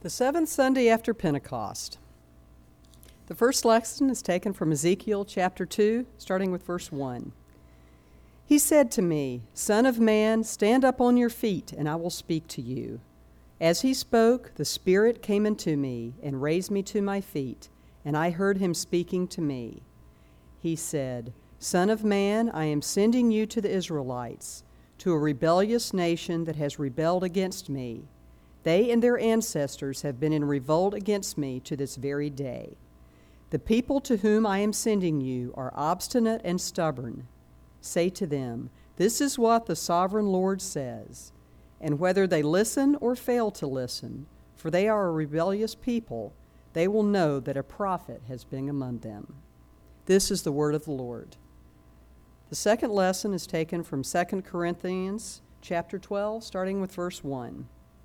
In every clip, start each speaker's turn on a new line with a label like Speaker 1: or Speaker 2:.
Speaker 1: The seventh Sunday after Pentecost. The first lesson is taken from Ezekiel chapter 2, starting with verse 1. He said to me, "Son of man, stand up on your feet, and I will speak to you." As he spoke, the Spirit came into me and raised me to my feet, and I heard him speaking to me. He said, "Son of man, I am sending you to the Israelites, to a rebellious nation that has rebelled against me. They and their ancestors have been in revolt against me to this very day. The people to whom I am sending you are obstinate and stubborn. Say to them, 'This is what the sovereign Lord says.' And whether they listen or fail to listen, for they are a rebellious people, they will know that a prophet has been among them." This is the word of the Lord. The second lesson is taken from 2 Corinthians chapter 12, starting with verse 1.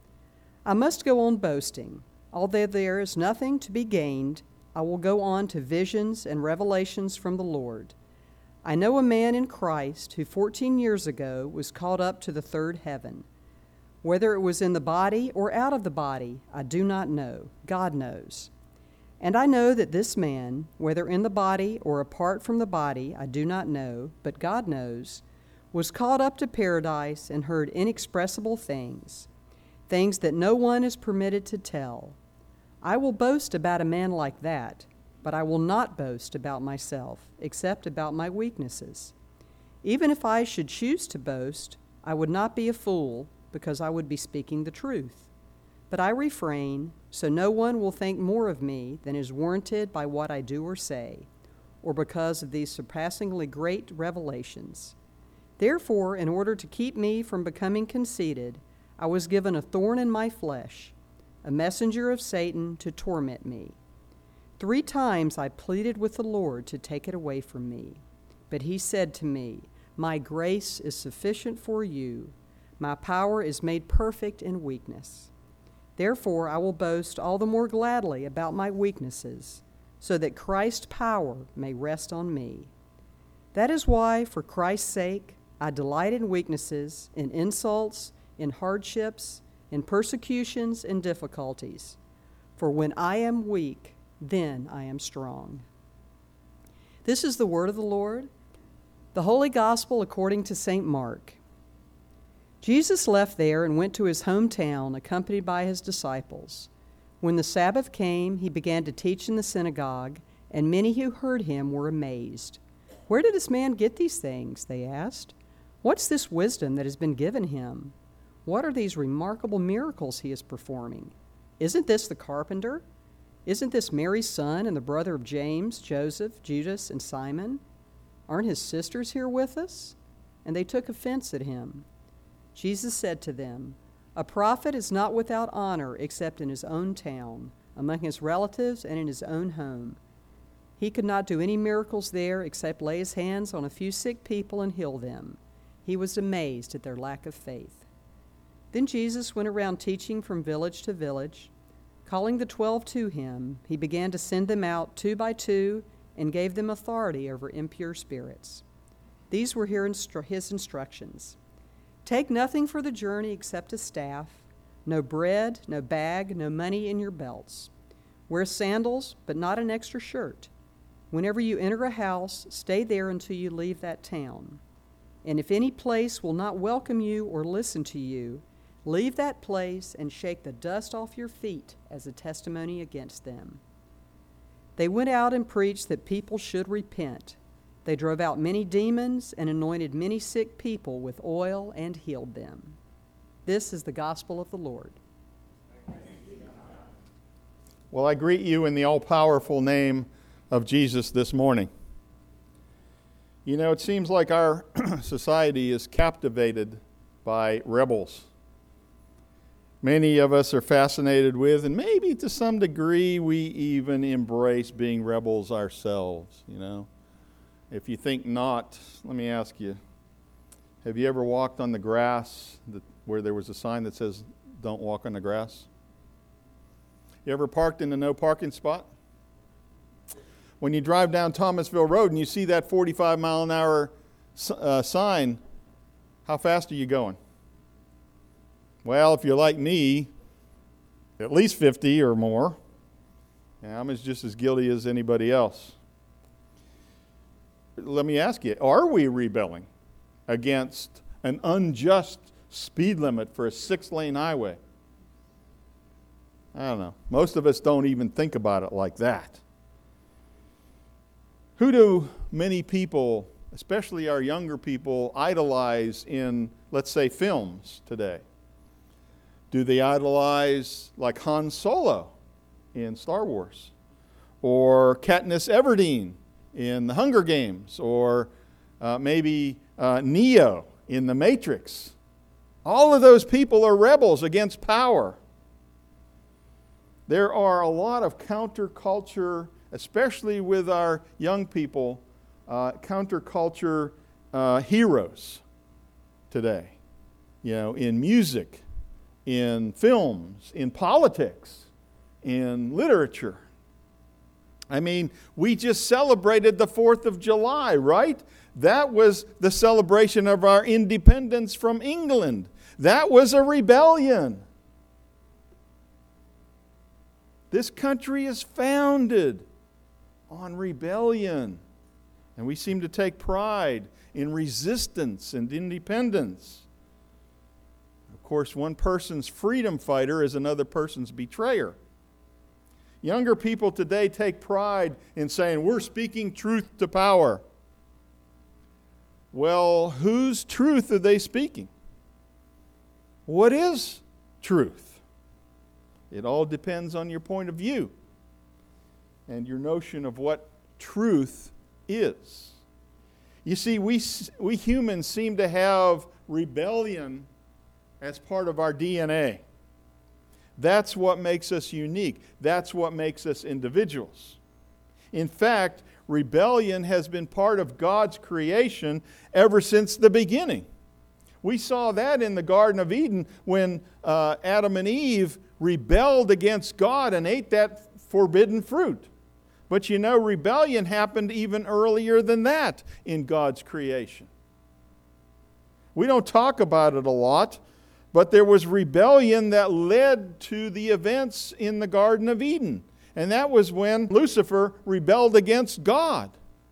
Speaker 1: I must go on boasting. Although there is nothing to be gained, I will go on to visions and revelations from the Lord. I know a man in Christ who 14 years ago was caught up to the third heaven. Whether it was in the body or out of the body, I do not know. God knows. And I know that this man, whether in the body or apart from the body, I do not know, but God knows, was caught up to paradise and heard inexpressible things that no one is permitted to tell. I will boast about a man like that, but I will not boast about myself, except about my weaknesses. Even if I should choose to boast, I would not be a fool, because I would be speaking the truth. But I refrain, so no one will think more of me than is warranted by what I do or say, or because of these surpassingly great revelations. Therefore, in order to keep me from becoming conceited, I was given a thorn in my flesh, a messenger of Satan to torment me. 3 times I pleaded with the Lord to take it away from me. But he said to me, "My grace is sufficient for you. My power is made perfect in weakness." Therefore I will boast all the more gladly about my weaknesses, so that Christ's power may rest on me. That is why, for Christ's sake, I delight in weaknesses, in insults, in hardships, in persecutions, and difficulties. For when I am weak, then I am strong. This is the word of the Lord, the Holy Gospel according to St. Mark. Jesus left there and went to his hometown, accompanied by his disciples. When the Sabbath came, he began to teach in the synagogue, and many who heard him were amazed. "Where did this man get these things?" they asked. "What's this wisdom that has been given him? What are these remarkable miracles he is performing? Isn't this the carpenter? Isn't this Mary's son and the brother of James, Joseph, Judas, and Simon? Aren't his sisters here with us?" And they took offense at him. Jesus said to them, "A prophet is not without honor except in his own town, among his relatives, and in his own home." He could not do any miracles there except lay his hands on a few sick people and heal them. He was amazed at their lack of faith. Then Jesus went around teaching from village to village. Calling the 12 to him, he began to send them out 2 by 2 and gave them authority over impure spirits. These were his instructions. "Take nothing for the journey except a staff, no bread, no bag, no money in your belts. Wear sandals, but not an extra shirt. Whenever you enter a house, stay there until you leave that town. And if any place will not welcome you or listen to you, leave that place and shake the dust off your feet as a testimony against them." They went out and preached that people should repent. They drove out many demons and anointed many sick people with oil and healed them. This is the gospel of the Lord.
Speaker 2: Well, I greet you in the all-powerful name of Jesus this morning. You know, it seems like our society is captivated by rebels. Many of us are fascinated with, and maybe to some degree we even embrace being rebels ourselves, you know. If you think not, let me ask you, have you ever walked on the grass where there was a sign that says, "Don't walk on the grass"? You ever parked in a no parking spot? When you drive down Thomasville Road and you see that 45-mile-an-hour sign, how fast are you going? Well, if you're like me, at least 50 or more. And I'm just as guilty as anybody else. Let me ask you, are we rebelling against an unjust speed limit for a 6-lane highway? I don't know. Most of us don't even think about it like that. Who do many people, especially our younger people, idolize in, let's say, films today? Do they idolize like Han Solo in Star Wars? Or Katniss Everdeen in The Hunger Games? Or maybe Neo in The Matrix? All of those people are rebels against power. There are a lot of counterculture, especially with our young people, counterculture heroes today. You know, in music, in films, in politics, in literature. I mean, we just celebrated the 4th of July, right? That was the celebration of our independence from England. That was a rebellion. This country is founded on rebellion. And we seem to take pride in resistance and independence. Of course, one person's freedom fighter is another person's betrayer. Younger people today take pride in saying, we're speaking truth to power. Well, whose truth are they speaking? What is truth? It all depends on your point of view and your notion of what truth is. You see, we humans seem to have rebellion as part of our DNA. That's what makes us unique. That's what makes us individuals. In fact, rebellion has been part of God's creation ever since the beginning. We saw that in the Garden of Eden when Adam and Eve rebelled against God and ate that forbidden fruit. But you know, rebellion happened even earlier than that in God's creation. We don't talk about it a lot, but there was rebellion that led to the events in the Garden of Eden. And that was when Lucifer rebelled against God.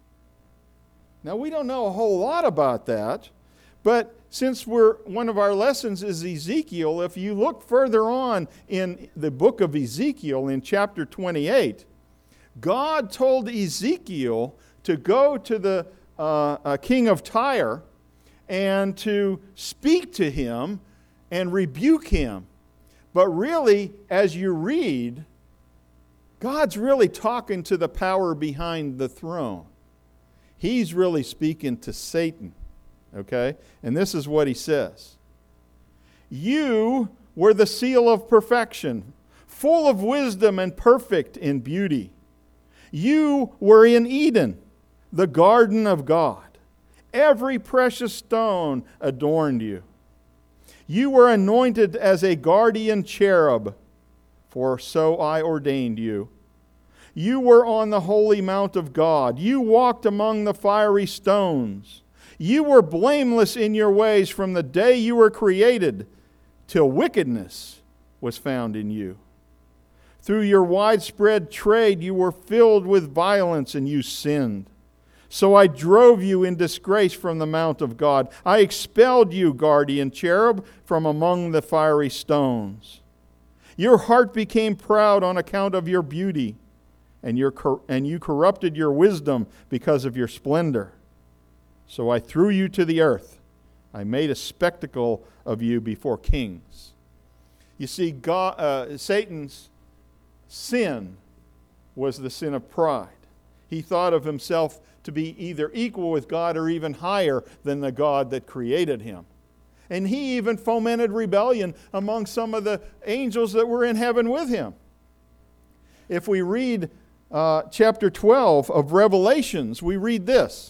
Speaker 2: Now, we don't know a whole lot about that, but since one of our lessons is Ezekiel, if you look further on in the book of Ezekiel in chapter 28, God told Ezekiel to go to the king of Tyre and to speak to him and rebuke him. But really, as you read, God's really talking to the power behind the throne. He's really speaking to Satan. Okay? And this is what he says. You were the seal of perfection, full of wisdom and perfect in beauty. You were in Eden, the garden of God. Every precious stone adorned you. You were anointed as a guardian cherub, for so I ordained you. You were on the holy mount of God. You walked among the fiery stones. You were blameless in your ways from the day you were created, till wickedness was found in you. Through your widespread trade you were filled with violence, and you sinned. So I drove you in disgrace from the mount of God. I expelled you, guardian cherub, from among the fiery stones. Your heart became proud on account of your beauty, and you corrupted your wisdom because of your splendor. So I threw you to the earth. I made a spectacle of you before kings. You see, Satan's sin was the sin of pride. He thought of himself to be either equal with God or even higher than the God that created him. And he even fomented rebellion among some of the angels that were in heaven with him. If we read chapter 12 of Revelations, we read this.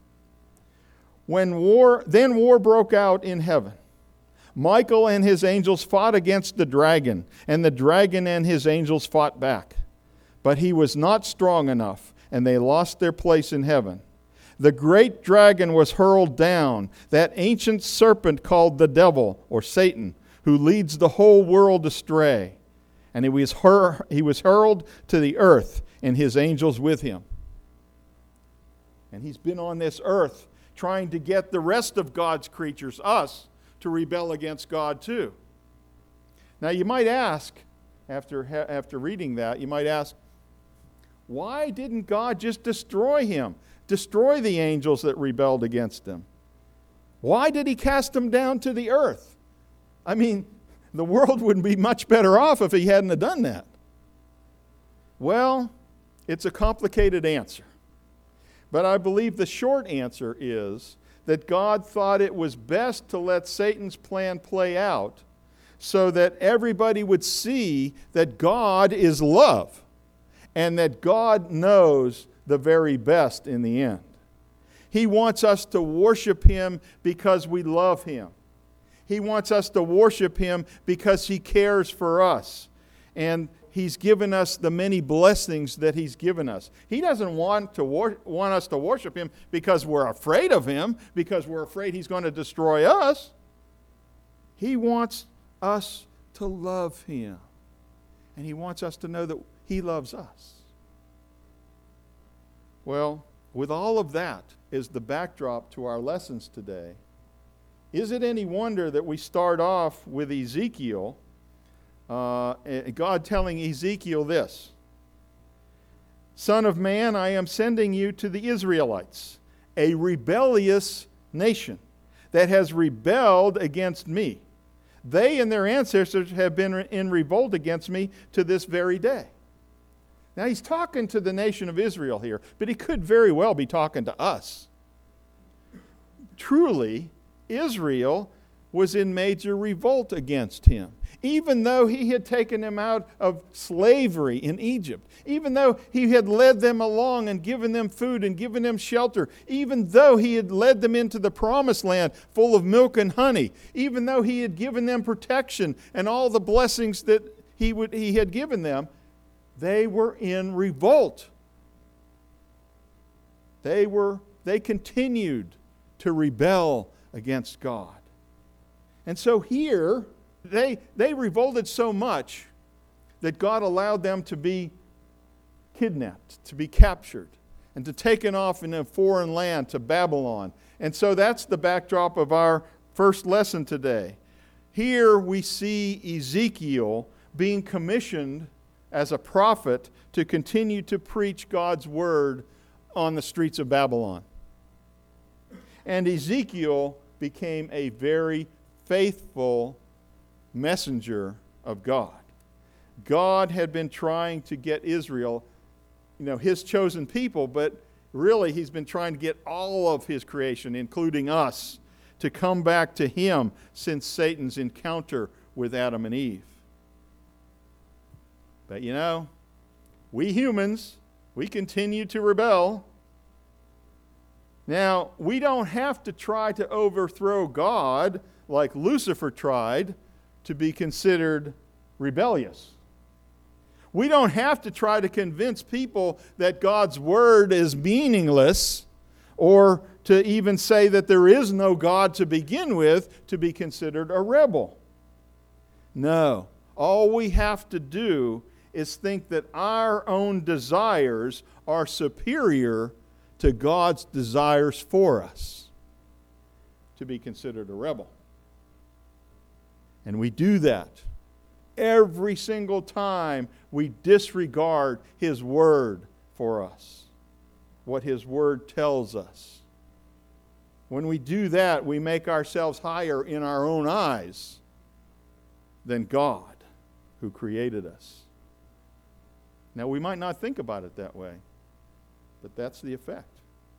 Speaker 2: Then war broke out in heaven. Michael and his angels fought against the dragon, and the dragon and his angels fought back. But he was not strong enough, and they lost their place in heaven. The great dragon was hurled down, that ancient serpent called the devil, or Satan, who leads the whole world astray. And he was hurled to the earth, and his angels with him. And he's been on this earth trying to get the rest of God's creatures, us, to rebel against God too. Now you might ask, after reading that, you might ask, why didn't God just destroy him? Destroy the angels that rebelled against him? Why did he cast them down to the earth? I mean, the world would be much better off if he hadn't have done that. Well, it's a complicated answer. But I believe the short answer is that God thought it was best to let Satan's plan play out so that everybody would see that God is love and that God knows the very best in the end. He wants us to worship him because we love him. He wants us to worship him because he cares for us. And he's given us the many blessings that he's given us. He doesn't want us to worship him because we're afraid of him, because we're afraid he's going to destroy us. He wants us to love him. And he wants us to know that he loves us. Well, with all of that as the backdrop to our lessons today, is it any wonder that we start off with Ezekiel, God telling Ezekiel this: Son of man, I am sending you to the Israelites, a rebellious nation that has rebelled against me. They and their ancestors have been in revolt against me to this very day. Now he's talking to the nation of Israel here, but he could very well be talking to us. Truly, Israel was in major revolt against him. Even though he had taken them out of slavery in Egypt, even though he had led them along and given them food and given them shelter, even though he had led them into the promised land full of milk and honey, even though he had given them protection and all the blessings that he had given them, they were in revolt. They continued to rebel against God. And so here, they revolted so much that God allowed them to be kidnapped, to be captured, and to taken off in a foreign land to Babylon. And so that's the backdrop of our first lesson today. Here we see Ezekiel being commissioned as a prophet to continue to preach God's word on the streets of Babylon. And Ezekiel became a very faithful messenger of God. God had been trying to get Israel, his chosen people, but really he's been trying to get all of his creation, including us, to come back to him since Satan's encounter with Adam and Eve. But we humans, we continue to rebel. Now, we don't have to try to overthrow God like Lucifer tried to be considered rebellious. We don't have to try to convince people that God's word is meaningless or to even say that there is no God to begin with to be considered a rebel. No, all we have to do is think that our own desires are superior to God's desires for us to be considered a rebel. And we do that every single time we disregard his word for us, what his word tells us. When we do that, we make ourselves higher in our own eyes than God who created us. Now, we might not think about it that way, but that's the effect.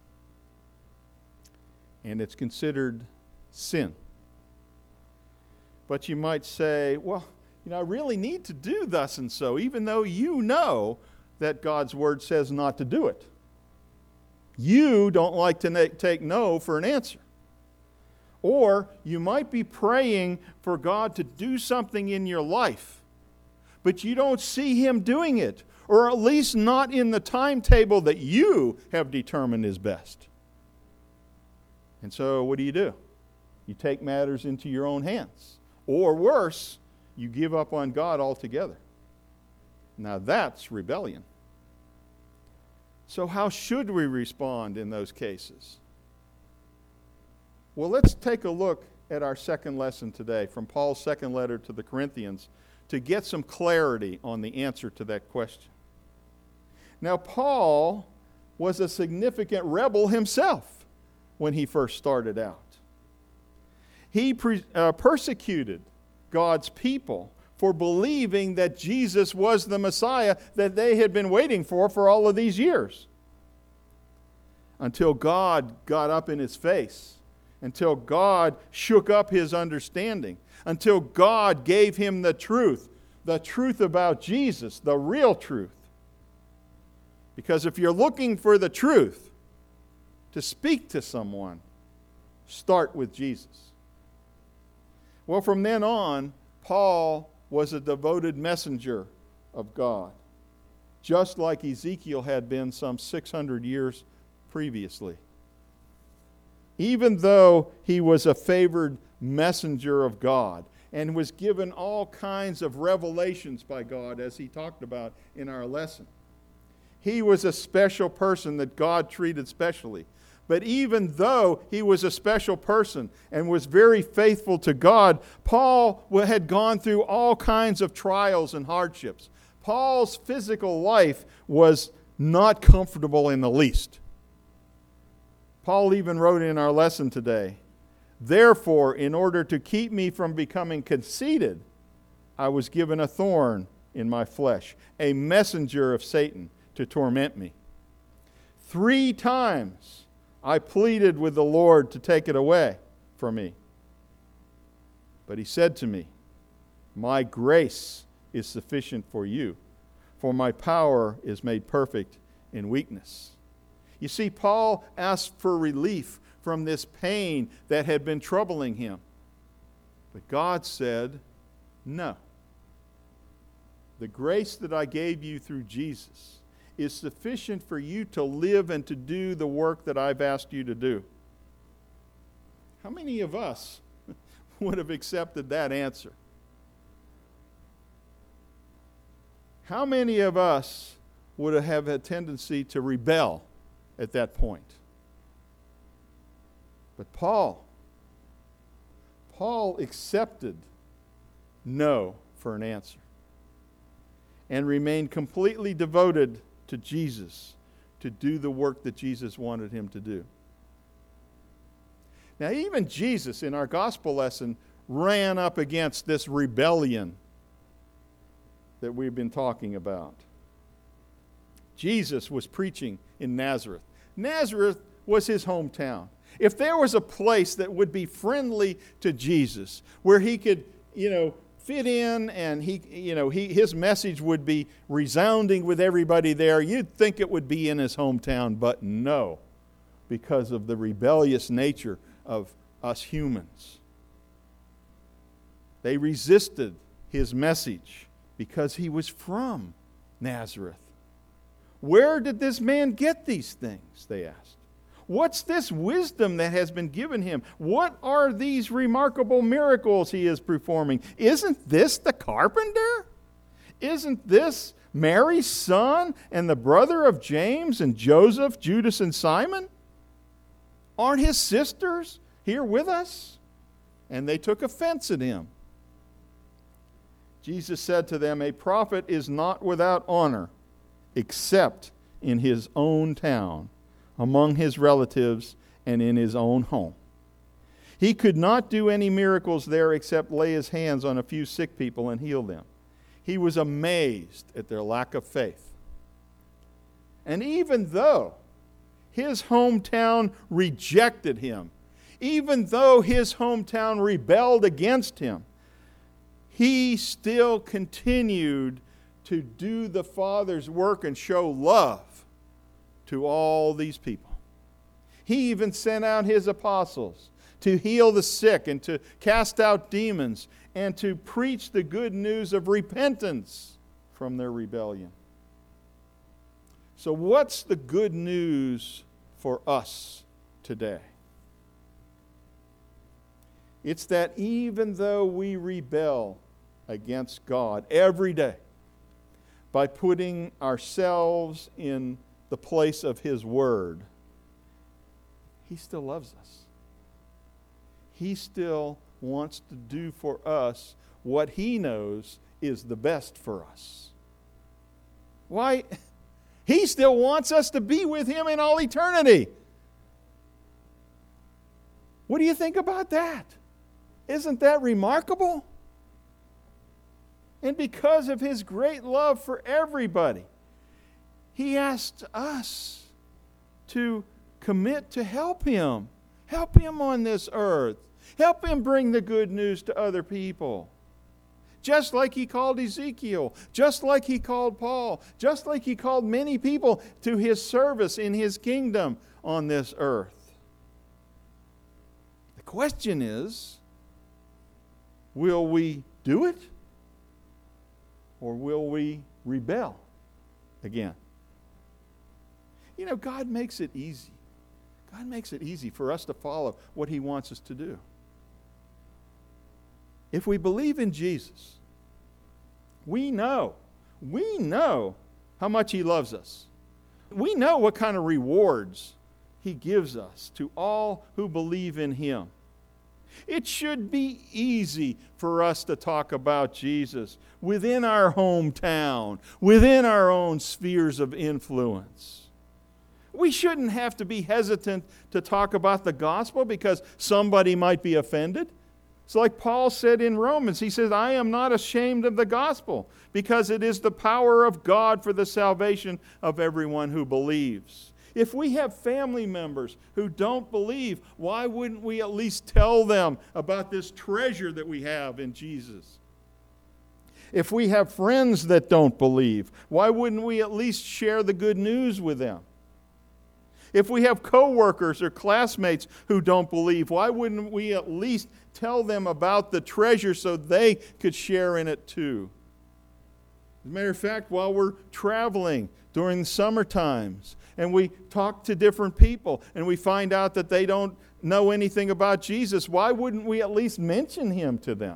Speaker 2: And it's considered sin. But you might say, well, I really need to do thus and so, even though you know that God's word says not to do it. You don't like to take no for an answer. Or you might be praying for God to do something in your life, but you don't see him doing it, or at least not in the timetable that you have determined is best. And so what do? You take matters into your own hands. Or worse, you give up on God altogether. Now that's rebellion. So how should we respond in those cases? Well, let's take a look at our second lesson today from Paul's second letter to the Corinthians to get some clarity on the answer to that question. Now, Paul was a significant rebel himself when he first started out. He persecuted God's people for believing that Jesus was the Messiah that they had been waiting for all of these years. Until God got up in his face. Until God shook up his understanding. Until God gave him the truth about Jesus, the real truth. Because if you're looking for the truth to speak to someone, start with Jesus. Well, from then on, Paul was a devoted messenger of God, just like Ezekiel had been some 600 years previously. Even though he was a favored messenger of God and was given all kinds of revelations by God, as he talked about in our lesson, he was a special person that God treated specially. But even though he was a special person and was very faithful to God, Paul had gone through all kinds of trials and hardships. Paul's physical life was not comfortable in the least. Paul even wrote in our lesson today, "Therefore, in order to keep me from becoming conceited, I was given a thorn in my flesh, a messenger of Satan to torment me. 3 times I pleaded with the Lord to take it away from me. But he said to me, 'My grace is sufficient for you, for my power is made perfect in weakness.'" You see, Paul asked for relief from this pain that had been troubling him. But God said, "No. The grace that I gave you through Jesus is sufficient for you to live and to do the work that I've asked you to do." How many of us would have accepted that answer? How many of us would have a tendency to rebel at that point? But Paul accepted no for an answer and remained completely devoted to Jesus to do the work that Jesus wanted him to do. Now, even Jesus in our gospel lesson ran up against this rebellion that we've been talking about. Jesus was preaching in Nazareth. Nazareth was his hometown. If there was a place that would be friendly to Jesus, where he could, fit in and his message would be resounding with everybody there, you'd think it would be in his hometown, but no, because of the rebellious nature of us humans. They resisted his message because he was from Nazareth. "Where did this man get these things?" they asked. "What's this wisdom that has been given him? What are these remarkable miracles he is performing? Isn't this the carpenter? Isn't this Mary's son and the brother of James and Joseph, Judas, and Simon? Aren't his sisters here with us?" And they took offense at him. Jesus said to them, "A prophet is not without honor, except in his own town, among his relatives, and in his own home." He could not do any miracles there except lay his hands on a few sick people and heal them. He was amazed at their lack of faith. And even though his hometown rejected him, even though his hometown rebelled against him, he still continued to do the Father's work and show love to all these people. He even sent out his apostles to heal the sick and to cast out demons and to preach the good news of repentance from their rebellion. So what's the good news for us today? It's that even though we rebel against God every day, by putting ourselves in the place of His Word, He still loves us. He still wants to do for us what He knows is the best for us. Why? He still wants us to be with Him in all eternity. What do you think about that? Isn't that remarkable? And because of His great love for everybody, He asked us to commit to help Him. Help Him on this earth. Help Him bring the good news to other people. Just like He called Ezekiel, just like He called Paul, just like He called many people to His service in His kingdom on this earth. The question is, will we do it? Or will we rebel again? You know, God makes it easy. God makes it easy for us to follow what He wants us to do. If we believe in Jesus, we know how much He loves us. We know what kind of rewards He gives us to all who believe in Him. It should be easy for us to talk about Jesus within our hometown, within our own spheres of influence. We shouldn't have to be hesitant to talk about the gospel because somebody might be offended. It's like Paul said in Romans. He says, I am not ashamed of the gospel because it is the power of God for the salvation of everyone who believes. If we have family members who don't believe, why wouldn't we at least tell them about this treasure that we have in Jesus? If we have friends that don't believe, why wouldn't we at least share the good news with them? If we have coworkers or classmates who don't believe, why wouldn't we at least tell them about the treasure so they could share in it too? As a matter of fact, while we're traveling during the summer times and we talk to different people and we find out that they don't know anything about Jesus, why wouldn't we at least mention Him to them?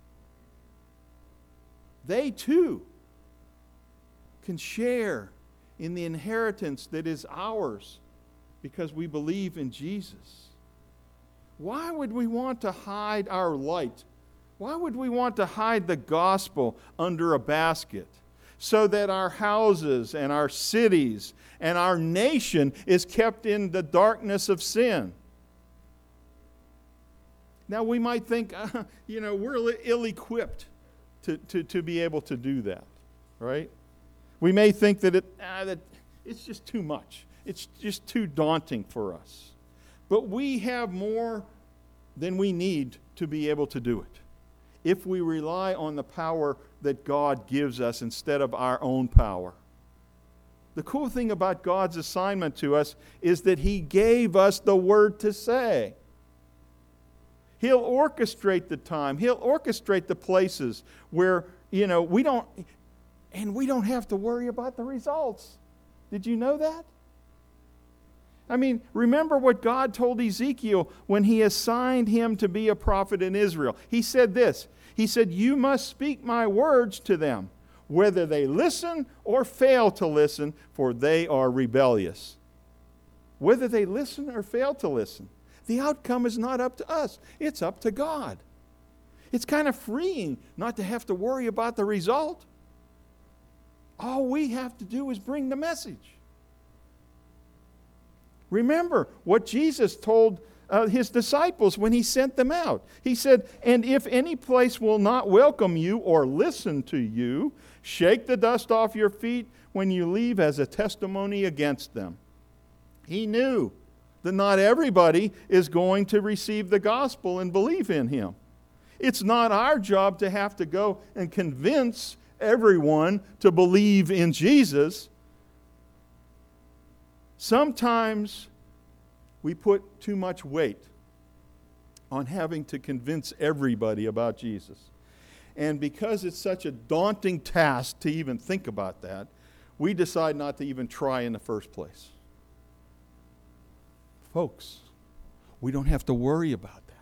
Speaker 2: They too can share in the inheritance that is ours because we believe in Jesus. Why would we want to hide our light? Why would we want to hide the gospel under a basket so that our houses and our cities and our nation is kept in the darkness of sin? Now we might think, we're ill-equipped to be able to do that, right? We may think that it's just too much. It's just too daunting for us. But we have more than we need to be able to do it if we rely on the power that God gives us instead of our own power. The cool thing about God's assignment to us is that He gave us the word to say. He'll orchestrate the time. He'll orchestrate the places where, we don't have to worry about the results. Did you know that? I mean, remember what God told Ezekiel when He assigned him to be a prophet in Israel. He said this. He said, you must speak my words to them, whether they listen or fail to listen, for they are rebellious. Whether they listen or fail to listen. The outcome is not up to us. It's up to God. It's kind of freeing not to have to worry about the result. All we have to do is bring the message. Remember what Jesus told His disciples when He sent them out. He said, and if any place will not welcome you or listen to you, shake the dust off your feet when you leave as a testimony against them. He knew that not everybody is going to receive the gospel and believe in Him. It's not our job to have to go and convince everyone to believe in Jesus. Sometimes we put too much weight on having to convince everybody about Jesus. And because it's such a daunting task to even think about that, we decide not to even try in the first place. Folks, we don't have to worry about that.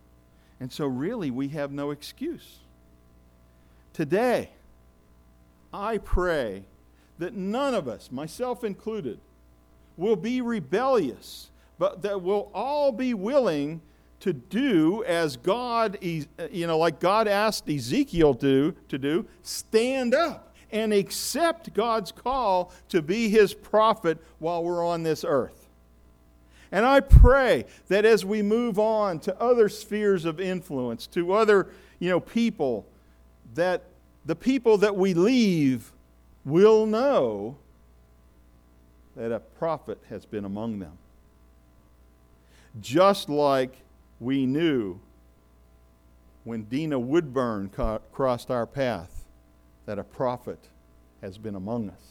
Speaker 2: And so really we have no excuse. Today, I pray that none of us, myself included, will be rebellious, but that we'll all be willing to do as God, like God asked Ezekiel to do, stand up and accept God's call to be His prophet while we're on this earth. And I pray that as we move on to other spheres of influence, to other, people, that the people that we leave will know that a prophet has been among them. Just like we knew when Dina Woodburn crossed our path that a prophet has been among us.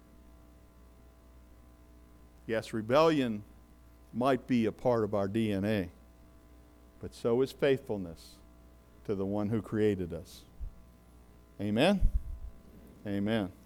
Speaker 2: Yes, rebellion might be a part of our DNA, but so is faithfulness to the one who created us. Amen? Amen.